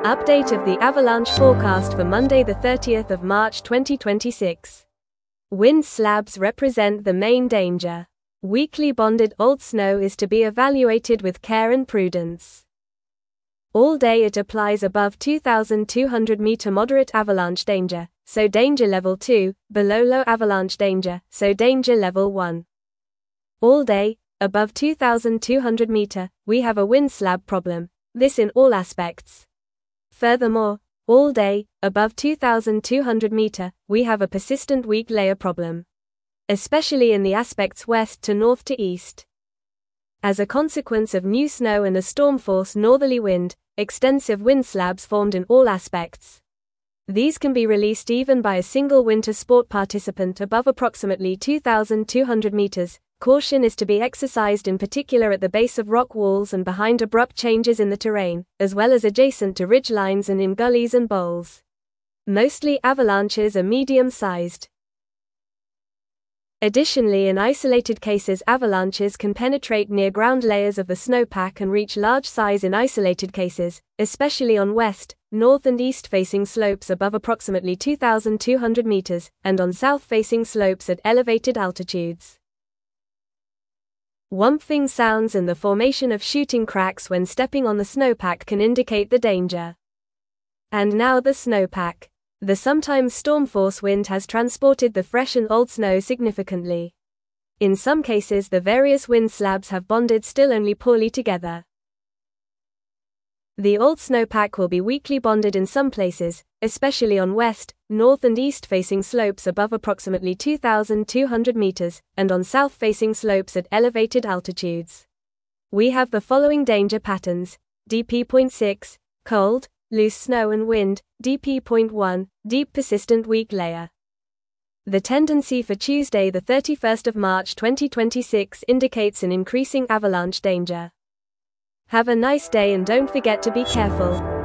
Update of the avalanche forecast for Monday the 30th of March 2026. Wind slabs represent the main danger. Weakly bonded old snow is to be evaluated with care and prudence. All day it applies above 2,200 meter moderate avalanche danger, so danger level 2, below low avalanche danger, so danger level 1. All day, above 2,200 meter, we have a wind slab problem, this in all aspects. Furthermore, all day, above 2,200 meter, we have a persistent weak layer problem, especially in the aspects west to north to east. As a consequence of new snow and a storm force northerly wind, extensive wind slabs formed in all aspects. These can be released even by a single winter sport participant above approximately 2,200 meters. Caution is to be exercised in particular at the base of rock walls and behind abrupt changes in the terrain, as well as adjacent to ridge lines and in gullies and bowls. Mostly avalanches are medium-sized. Additionally, in isolated cases, avalanches can penetrate near ground layers of the snowpack and reach large size in isolated cases, especially on west, north and east-facing slopes above approximately 2,200 meters, and on south-facing slopes at elevated altitudes. Whomping sounds and the formation of shooting cracks when stepping on the snowpack can indicate the danger. And now the snowpack. The sometimes storm force wind has transported the fresh and old snow significantly. In some cases, the various wind slabs have bonded still only poorly together. The old snowpack will be weakly bonded in some places, especially on west, north and east-facing slopes above approximately 2,200 meters, and on south-facing slopes at elevated altitudes. We have the following danger patterns: DP.6, cold, loose snow and wind; DP.1, deep persistent weak layer. The tendency for Tuesday the 31st of March 2026 indicates an increasing avalanche danger. Have a nice day and don't forget to be careful.